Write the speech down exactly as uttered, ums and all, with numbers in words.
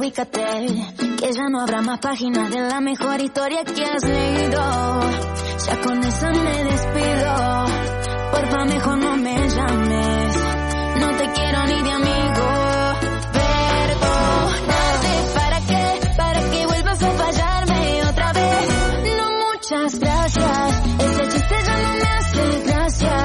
ubícate, que ya no habrá más páginas de la mejor historia que has leído. Ya con eso me despido, porfa mejor no me llames, no te quiero ni de amigo. Perdónate, ¿para qué? Para que vuelvas a fallarme otra vez. No, muchas gracias, ese chiste ya no me hace gracia.